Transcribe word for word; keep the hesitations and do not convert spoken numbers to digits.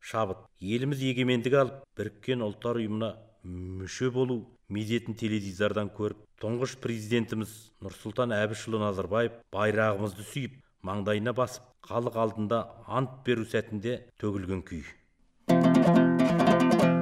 шабыт. Еліміз егемендік алып, біріккен ұлттар ұйымына мүше болу мезетін теледидардан көріп, тұңғыш президентіміз Нұрсұлтан Әбішұлы Назарбаев байрағымызды сүйіп, маңдайына басып, халық алдында ант беру сәтінде төгілген күй.